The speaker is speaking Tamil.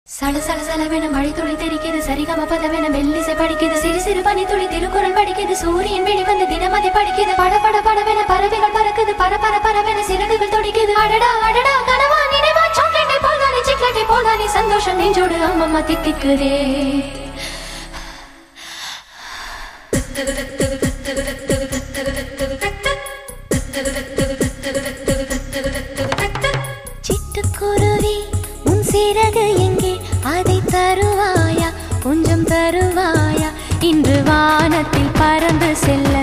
சல சல சலவென மழை துளி தெரிக்குது, சரிகம பதவென மெல்லிசை படிக்குது, சிறு சிறு பனி துளி திருக்குறள் படிக்குது, சூரியன் வெளி வந்து தினமதி படிக்குது, பட பட படவென பறவைகள் பறக்குது, பர பர பரவென சிறகுகள் துடிக்குது. அடடா அடடா கனவா நினைவா, சாக்லேட்டை போல்தானே சிக்லெட்டை போல்தானே, சந்தோஷம் நெஞ்சோடு அம்மம்மா தித்திக்குதே. சிட்டுக்குருவி உன் சிறகு எங்கே, அதை தருவாயா, கொஞ்சம் தருவாயா, இன்று வானத்தில் பறந்து செல்ல